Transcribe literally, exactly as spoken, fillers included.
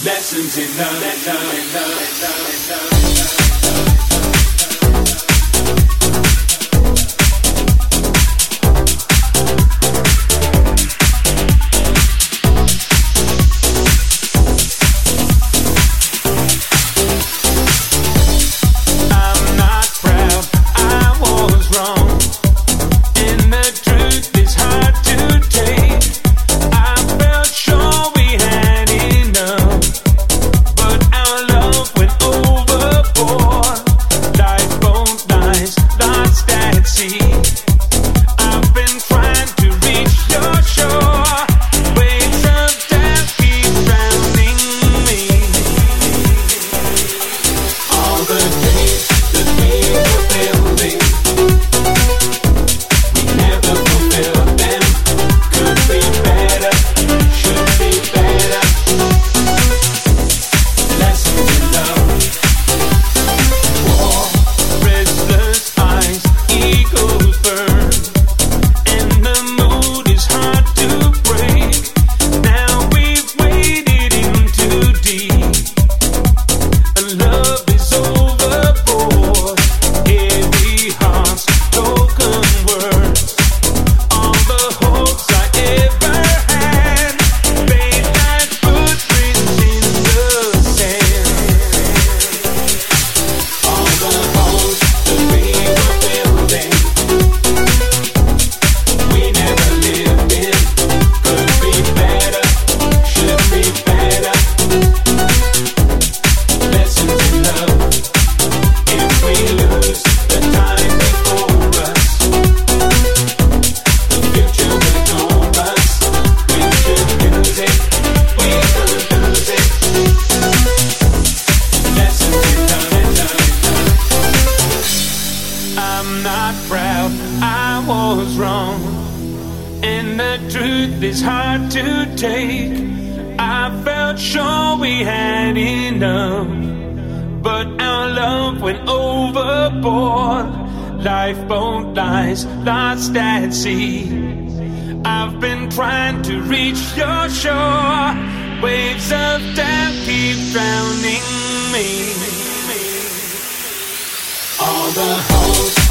Lessons in love, love, love, love, love, love. It's hard to take. I felt sure we had enough, but our love went overboard. Lifeboat lies lost at sea. I've been trying to reach your shore. Waves of death keep drowning me. All the holes